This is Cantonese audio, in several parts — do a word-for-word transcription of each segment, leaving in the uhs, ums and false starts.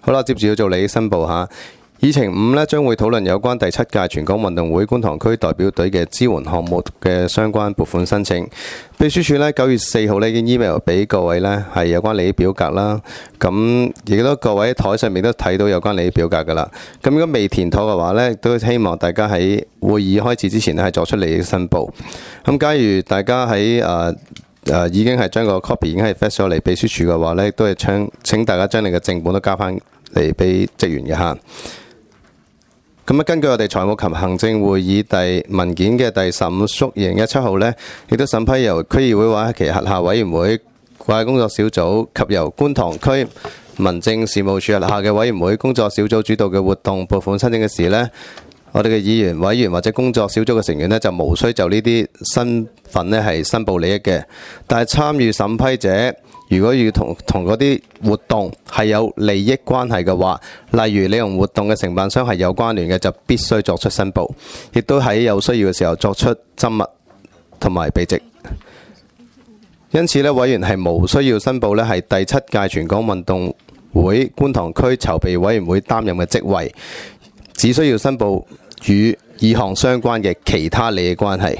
好啦，接住要做利益申報嚇。議程五呢將會討論有關第七屆全港運動會觀塘區代表隊嘅支援項目嘅相關撥款申請。秘書處呢九月四號呢已經 email 俾各位呢係有關利益表格啦。咁亦都各位台上面都睇到有關利益表格㗎啦。咁如果未填妥嘅話呢，都希望大家喺會議開始之前呢係作出利益申報。咁假如大家喺誒誒已經係將個 copy 已經係 fax 咗嚟秘書處嘅話呢，都係請請大家將你嘅正本都交翻嚟俾職員嘅嚇。咁根據我哋財務及行政會議第文件嘅第十五縮二零一七號呢，亦都審批由區議會或其轄下委員會、掛牌工作小組及由觀塘區民政事務處轄下嘅委員會工作小組主導嘅活動撥款申請嘅時呢，我哋嘅議員、委員或者工作小組嘅成員呢，就無需就呢啲身份呢係申報利益嘅。但係參與審批者，如果要同同嗰啲活動係有利益關係嘅話，例如你同活動嘅承辦商係有關聯嘅，就必須作出申報，亦都喺有需要嘅時候作出緘默同埋避席。因此呢，委員係無需要申報呢係第七屆全港運動會觀塘區籌備委員會擔任嘅職位，只需要申報與以項相關嘅其他利益關係。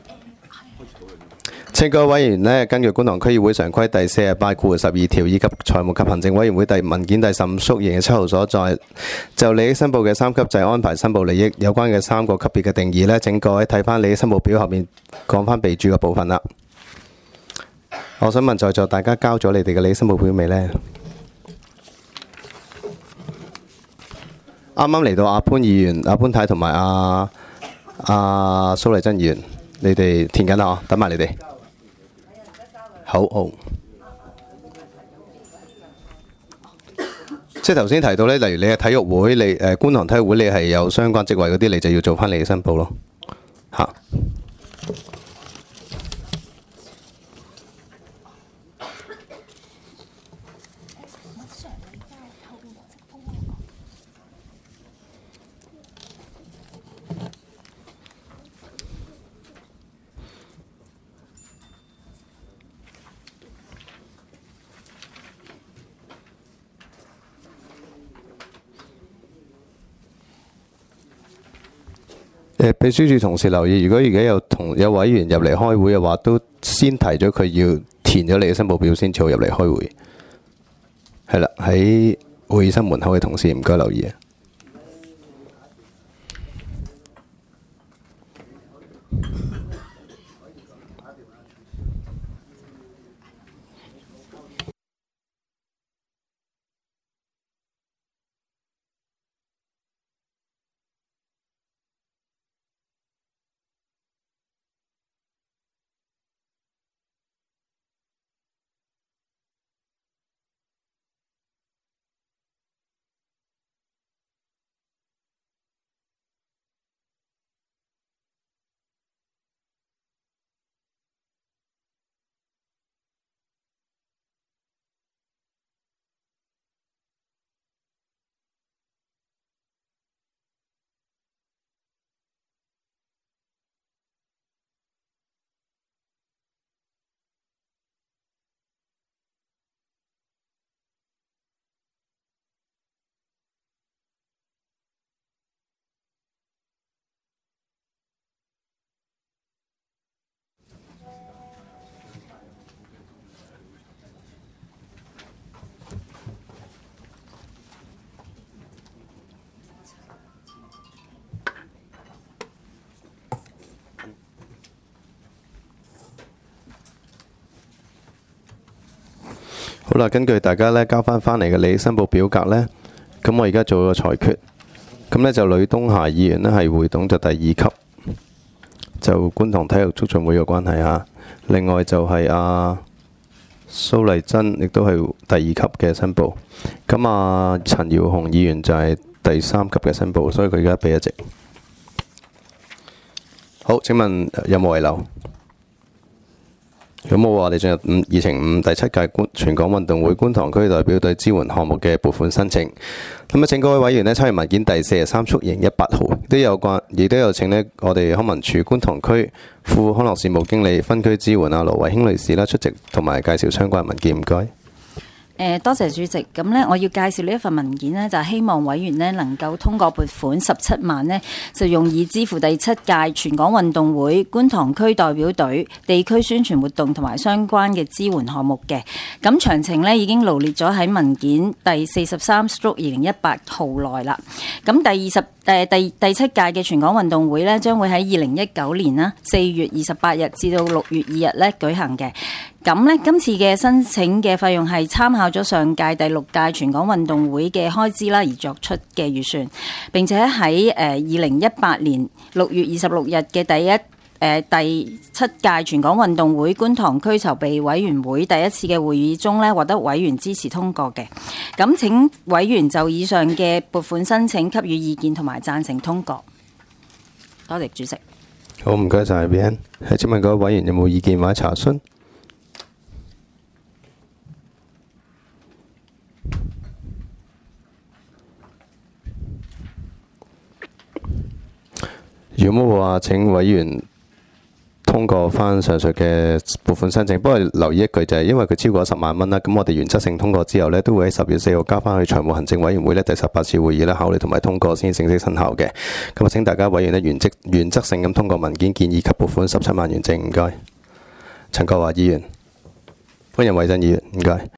請各位委員呢，根據觀塘區議會常規第四十八括十二條以及財務及行政委員會第文件第十五縮二零一七號所在，就利益申報嘅三級制安排申報利益有關嘅三個級別嘅定義呢，請各位睇翻利益申報表後面講翻備註嘅部分啦。我想問在座大家交咗你哋嘅利益申報表未呢？啱啱嚟到阿潘議員、阿潘太同埋阿阿蘇麗珍議員，你哋填緊啦，等埋你哋。好好，即係頭先提到咧，例如你係體育會，你誒觀塘體育會，你係有相關職位嗰啲，你就要做翻利益申報咯，嚇。誒，秘書處同事留意，如果而家有同有委員入嚟開會嘅話，都先提咗佢要填咗你嘅申報表先至好入嚟開會。係啦，喺會議室門口嘅同事唔該留意啊。好啦，根據大家咧交翻翻嚟嘅利益申報表格呢，咁我而家做個裁決，咁呢就呂東霞議員呢係會董就第二級，就觀塘體育促進會嘅關係嚇。另外就係阿蘇麗珍，亦都係第二級嘅申報。咁啊，陳耀雄議員就係第三級嘅申報，所以佢而家俾一席。好，請問有冇遺漏？咁我話我哋進入五議程五第七屆觀全港運動會觀塘區代表隊支援項目嘅撥款申請。咁啊，請各位委員呢參與文件第四十三縮二零一八號，都有關，亦都有請呢我哋康文署觀塘區副康樂事務經理分區支援啊羅慧卿女士啦出席同埋介紹相關文件，唔該。 誒，多謝主席。咁呢，我要介紹呢一份文件呢，就係希望委員呢能夠通過撥款十七萬呢，就用以支付第七屆全港運動會觀塘區代表隊地區宣傳活動同埋相關嘅支援項目嘅。咁詳情呢已經羅列咗喺文件第四十三 stroke 二零一八號內啦。咁第二十誒第第七屆嘅全港運動會呢，將會喺二零一九年啦四月二十八日至到六月二日呢舉行嘅。咁呢，今次嘅申請嘅費用係參考咗上屆第六屆全港運動會嘅開支啦，而作出嘅預算。並且喺誒二零一八年六月二十六日嘅第一誒、呃、第七屆全港運動會觀塘區籌備委員會第一次嘅會議中呢，獲得委員支持通過嘅。咁請委員就以上嘅撥款申請給予意見同埋贊成通過。多謝主席。 好，唔該晒 B N。係請問各位委員有冇意見或者查詢？如果冇話，請委員通過翻上述嘅撥款申請。不過留意一句就係，因為佢超過十萬蚊啦，咁我哋原則性通過之後呢，都會喺十月四號交翻去財務行政委員會呢第十八次會議呢考慮同埋通過先正式生效嘅。咁啊，請大家委員呢原則原則性咁通過文件建議及撥款十七萬元正。唔該。陳國華議員，歡迎韋振議員，唔該。